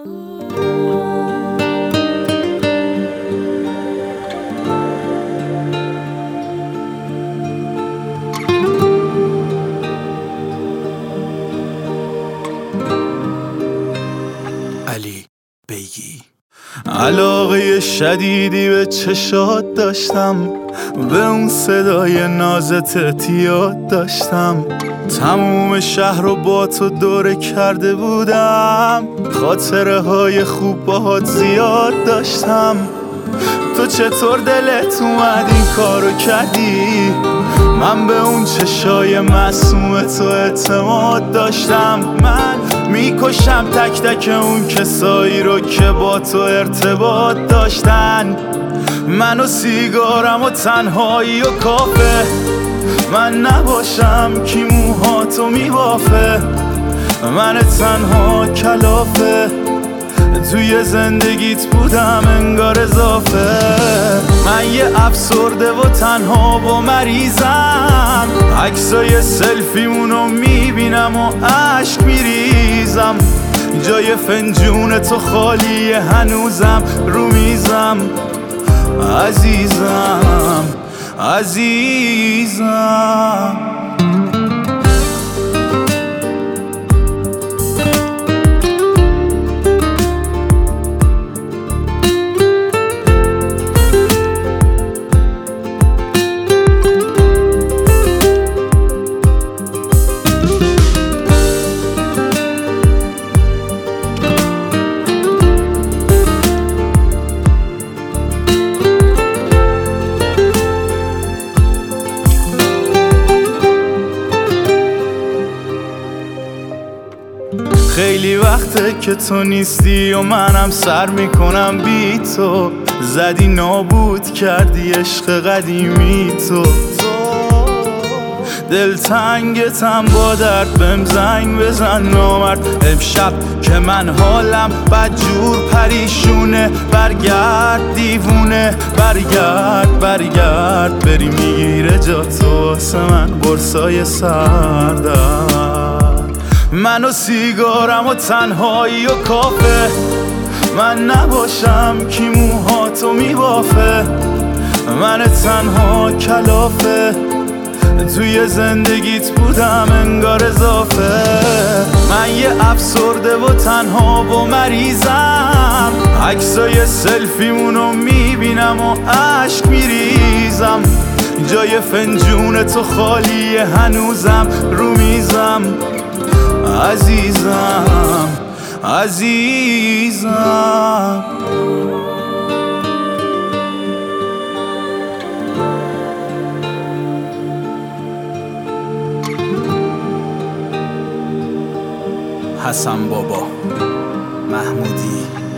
علی بیگی. علاقه شدیدی به چشات داشتم، به اون صدای نازت اعتیاد داشتم. تموم شهر رو با تو دوره کرده بودم، خاطره های خوب باهات زیاد داشتم. تو چطور دلت اومد این کارو کردی؟ من به اون چشای معصوم تو اعتماد داشتم. من میکشم تک تک اون کسایی رو که با تو ارتباط داشتن. من و سیگارم و تنهایی و کافه، من نباشم کی موهاتو میبافه. من تنها کلافه توی زندگیت بودم انگار اضافه. من یه افسرده و تنها و مریضم، عکسای سلفیمونو میبینم و عشق میریزم. جای فنجون تو خالیه هنوزم رو میزم. عزیزم عزیزم. خیلی وقته که تو نیستی و منم سر میکنم بی تو. زدی نابود کردی عشق قدیمی تو. دلتنگتم با درد بهم زنگ بزن نامرد. امشب که من حالم بدجور پریشونه، برگرد دیوونه، برگرد بری میگیره جا تو واسه من برسای سردر. من و سیگارم و تنهایی و کافه، من نباشم کی موهاتو میبافه. من تنها کلافه توی زندگیت بودم انگار اضافه. من یه افسرده و تنها و مریضم، عکسای سلفیمونو میبینم و عشق میریزم. جای فنجون تو خالیه هنوزم رو میزم. عزیزم عزیزم. حسن بابا محمودی.